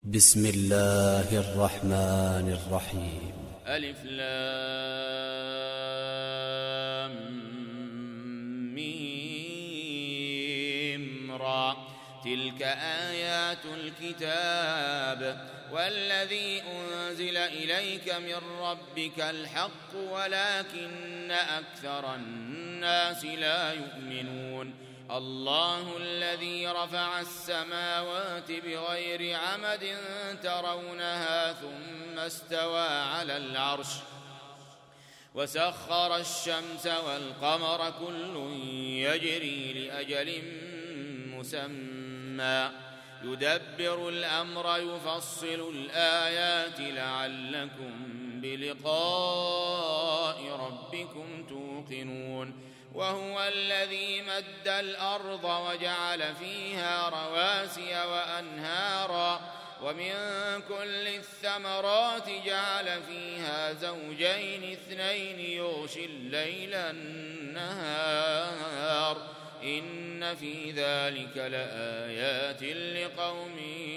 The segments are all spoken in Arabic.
بسم الله الرحمن الرحيم. ألف لام ميم را. تلك آيات الكتاب والذي أنزل إليك من ربك الحق ولكن أكثر الناس لا يؤمنون. الله الذي رفع السماوات بغير عمد ترونها ثم استوى على العرش وسخر الشمس والقمر كل يجري لأجل مسمى يدبر الأمر يفصل الآيات لعلكم بلقاء ربكم توقنون. وهو الذي مد الأرض وجعل فيها رواسي وأنهارا ومن كل الثمرات جعل فيها زوجين اثنين يغشي الليل النهار إن في ذلك لآيات لقوم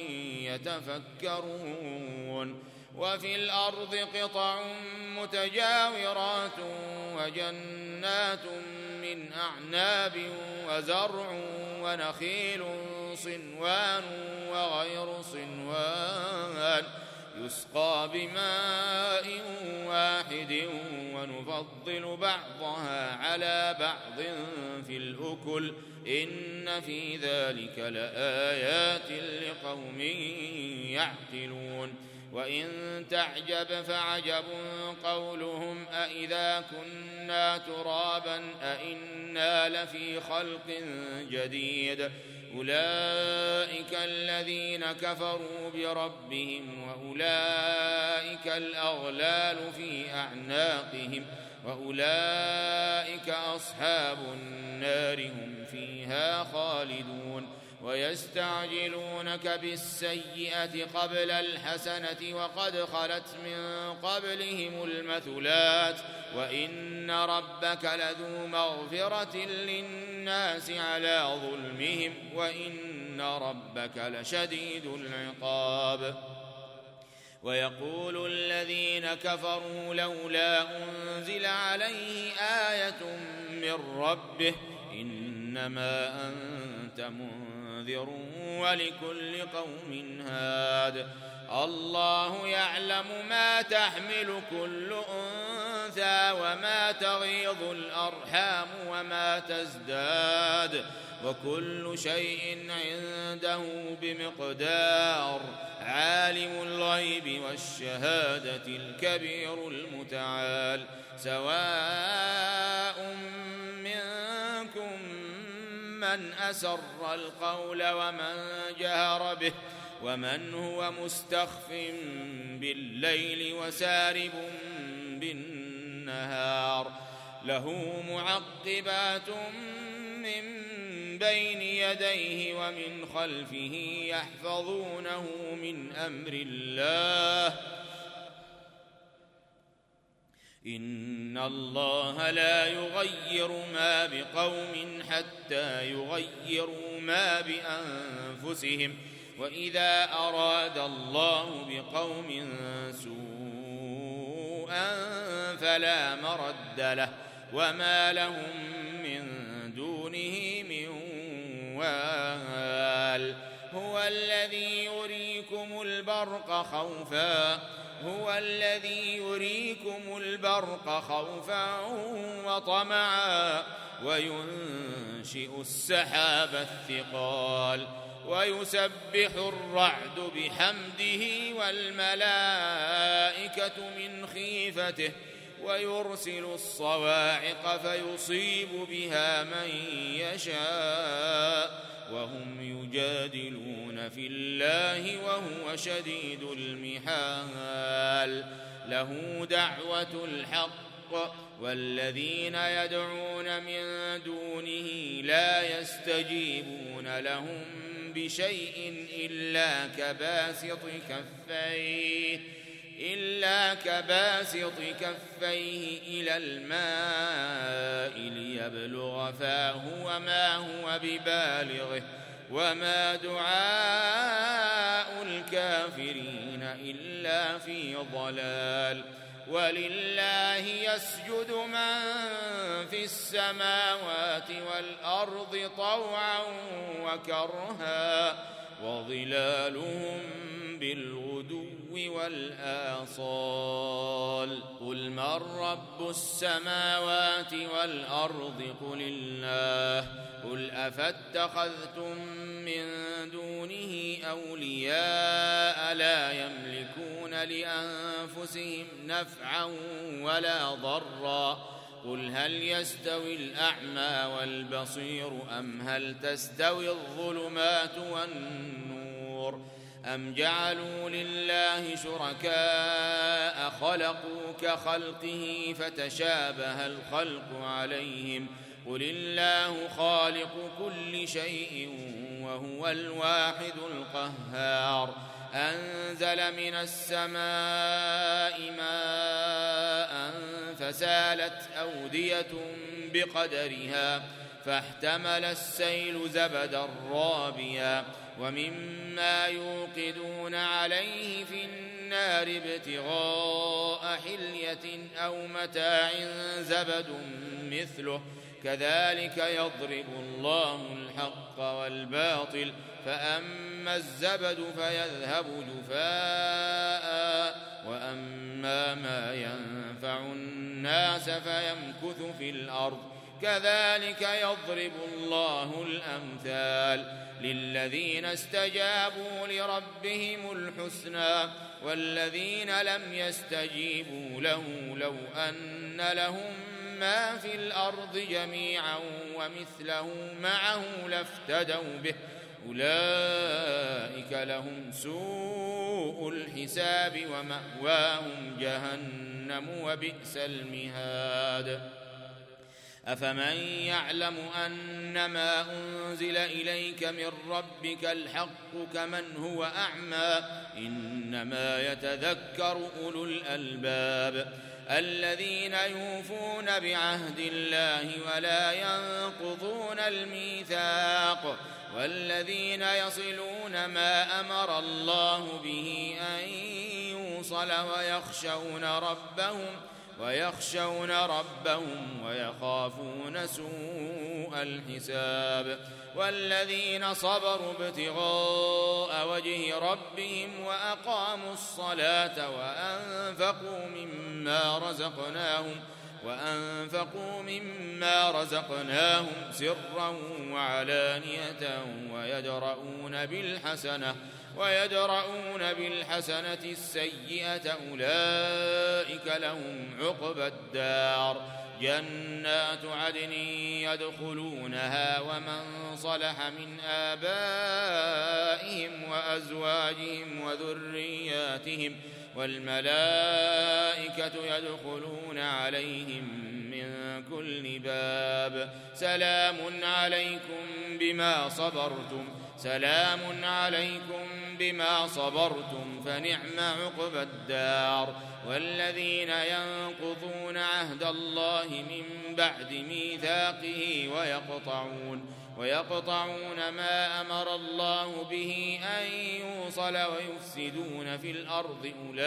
يتفكرون. وفي الأرض قطع متجاورات وجنات من أعناب وزرع ونخيل صنوان وغير صنوان يسقى بماء واحد ونفضل بعضها على بعض في الأكل إن في ذلك لآيات لقوم يعقلون. وإن تعجب فعجب قولهم أإذا كنا ترابا أإنا لفي خلق جديد أولئك الذين كفروا بربهم وأولئك الأغلال في أعناقهم وأولئك أصحاب النار هم فيها خالدون. ويستعجلونك بالسيئة قبل الحسنة وقد خلت من قبلهم المثلات وإن ربك لذو مغفرة للناس على ظلمهم وإن ربك لشديد العقاب. ويقول الذين كفروا لولا أنزل عليه آية من ربه إنما أنت منذر ولكل قوم هاد. الله يعلم ما تحمل كل أنثى وما تغيض الأرحام وما تزداد وكل شيء عنده بمقدار. عالم الغيب والشهادة الكبير المتعال. سواء منكم من أسر القول ومن جهر به ومن هو مستخف بالليل وسارب بالنهار. له معقبات من بين يديه ومن خلفه يحفظونه من أمر الله إن الله لا يغير ما بقوم حتى يغيروا ما بأنفسهم وإذا أراد الله بقوم سوءا فلا مرد له وما لهم من دونه من وال. هو الذي يريكم البرق خوفا وطمعا وينشئ السحاب الثقال ويسبح الرعد بحمده والملائكة من خيفته ويرسل الصواعق فيصيب بها من يشاء وهم يجادلون في الله وهو شديد المحال. له دعوة الحق والذين يدعون من دونه لا يستجيبون لهم بشيء إلا كباسط كفيه إلى الماء ليبلغ فاه وما هو ببالغه وما دعاء الكافرين إلا في ضلال ولله يسجد من في السماوات والأرض طوعا وكرها وظلالهم بالغدو والآصال قل من رب السماوات والأرض قل الله قل أفاتخذتم من دونه أولياء لا يملكون لأنفسهم نفعا ولا ضرا قل هل يستوي الأعمى والبصير أم هل تستوي الظلمات والنور أم جعلوا لله شركاء خلقوا كخلقه فتشابه الخلق عليهم قل الله خالق كل شيء وهو الواحد القهار أنزل من السماء ماء فسالت أودية بقدرها فاحتمل السيل زبدا رابيا ومما يوقدون عليه في النار ابتغاء حلية أو متاع زبد مثله كذلك يضرب الله الحق والباطل فأما الزبد فيذهب جفاء وأما ما ينفع الناس فيمكث في الأرض كذلك يضرب الله الأمثال للذين استجابوا لربهم الحسنى والذين لم يستجيبوا له لو أن لهم ما في الأرض جميعا ومثله معه لافتدوا به أولئك لهم سوء الحساب ومأواهم جهنم وبئس المهاد أفمن يعلم أنما أنزل إليك من ربك الحق كمن هو أعمى إنما يتذكر أولو الألباب الذين يوفون بعهد الله ولا ينقضون الميثاق والذين يصلون ما أمر الله به أن يوصل ويخشون ربهم ويخافون سوء الحساب والذين صبروا ابتغاء وجه ربهم وأقاموا الصلاة وأنفقوا مما رزقناهم سرا وعلانية ويدرؤون بالحسنة السيئة أولئك لهم عقبى الدار جنات عدن يدخلونها ومن صلح من آبائهم وأزواجهم وذرياتهم والملائكة يدخلون عليهم من كل باب سلام عليكم بما صبرتم فنعم عقبى الدار والذين ينقضون عهد الله من بعد ميثاقه ويقطعون ما أمر الله به أن يوصل ويفسدون في الأرض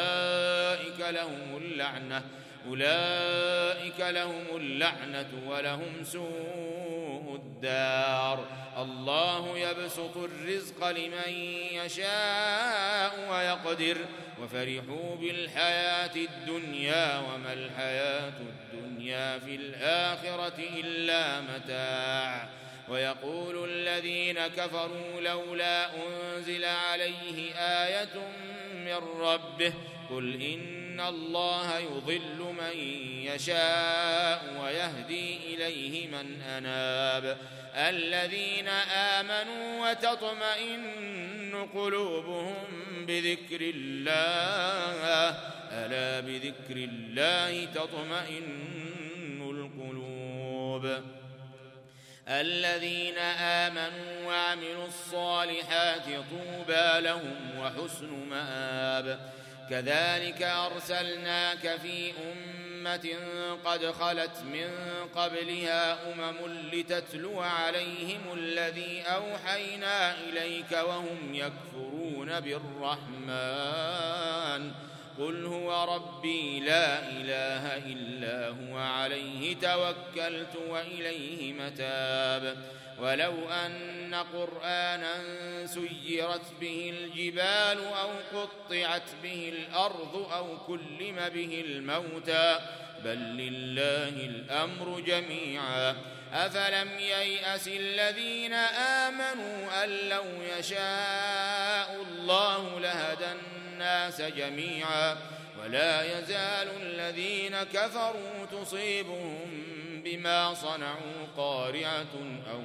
أولئك لهم اللعنة ولهم سوء الدار الله يبسط الرزق لمن يشاء ويقدر وفرحوا بالحياة الدنيا وما الحياة الدنيا في الآخرة إلا متاع ويقول الذين كفروا لولا أنزل عليه آية من ربه قل إن الله يضل من يشاء ويهدي إليه من أناب الذين آمنوا وتطمئن قلوبهم بذكر الله ألا بذكر الله تطمئن القلوب الذين آمنوا وعملوا الصالحات طوبى لهم وحسن مآب كذلك أرسلناك في أمة قد خلت من قبلها لتتلو عليهم الذي أوحينا إليك وهم يكفرون بالرحمن قل هو ربي لا إله إلا هو عليه توكلت وإليه متاب ولو أن قرآنا سيرت به الجبال أو قطعت به الأرض أو كلم به الموتى بل لله الأمر جميعا أفلم ييأس الذين آمنوا أن لو يشاء الله لهدى الناس جميعا ولا يزال الذين كفروا تصيبهم بما صنعوا قارعة أو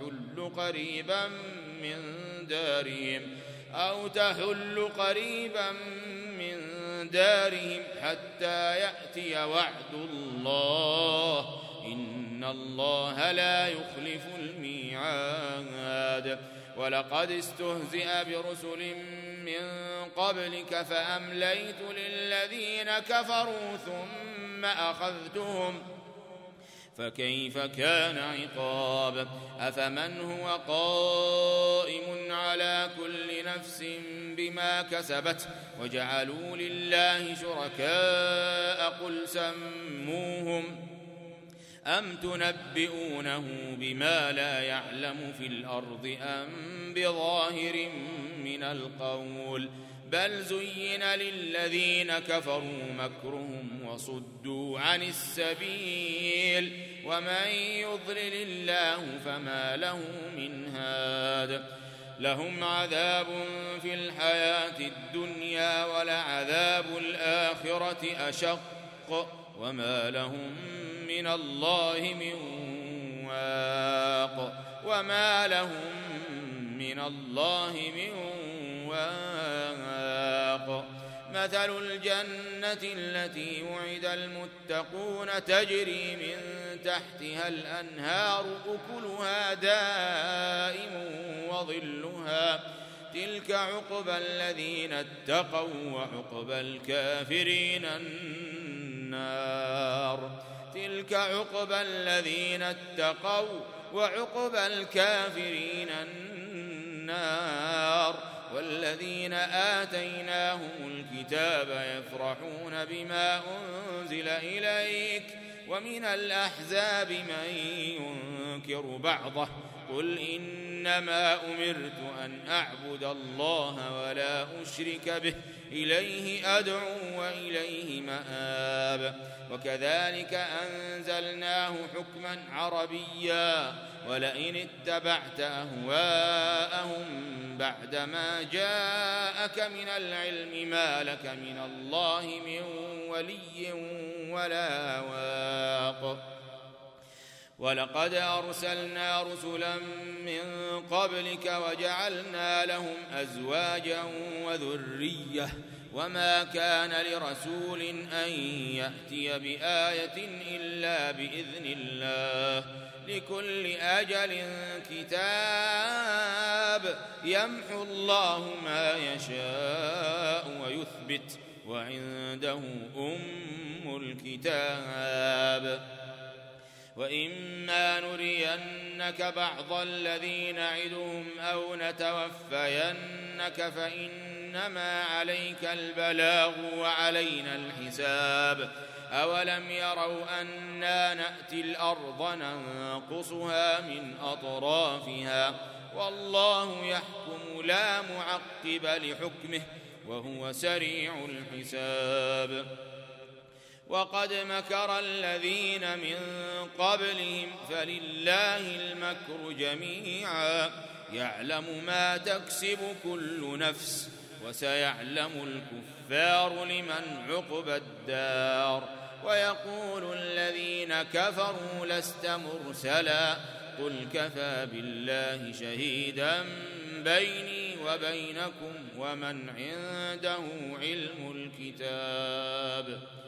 تحل قريبا من دارهم حتى يأتي وعد الله إن الله لا يخلف الميعاد ولقد استهزئ برسل من قبلك فأمليت للذين كفروا ثم أخذتهم فكيف كان عقاب أفمن هو قائم على كل نفس بما كسبت وجعلوا لله شركاء قل سموهم أم تنبئونه بما لا يعلم في الأرض أم بظاهر من القول بل زين للذين كفروا مكرهم وصدوا عن السبيل ومن يضلل الله فما له من هاد لهم عذاب في الحياة الدنيا ولعذاب الآخرة أشق وما لهم من الله من واق مثل الجنة التي وعد المتقون تجري من تحتها الأنهار أكلها دائم وظلها تلك عقبى الذين اتقوا وعقبى الكافرين النار والذين آتيناهم الكتاب يفرحون بما أنزل إليك ومن الأحزاب من ينكر بعضه قل إنما أمرت أن أعبد الله ولا أشرك به إليه أدعو وإليه مآب وكذلك أنزلناه حكما عربيا ولئن اتبعت أهواءهم بعدما جاءك من العلم ما لك من الله من ولي ولا واق ولقد أرسلنا رسلا من قبلك وجعلنا لهم أزواجا وذرية وما كان لرسول أن يأتي بآية إلا بإذن الله لكل أجل كتاب يمحو الله ما يشاء ويثبت وعنده أم الكتاب وإما نرينك بعض الذي نعدهم أو نتوفينك فإنما عليك البلاغ وعلينا الحساب أولم يروا أنا نأتي الأرض ننقصها من أطرافها والله يحكم لا معقب لحكمه وهو سريع الحساب وقد مكر الذين من قبلهم فلله المكر جميعا يعلم ما تكسب كل نفس وسيعلم الكفار لمن عقبى الدار ويقول الذين كفروا لست مرسلا قل كفى بالله شهيدا بيني وبينكم ومن عنده علم الكتاب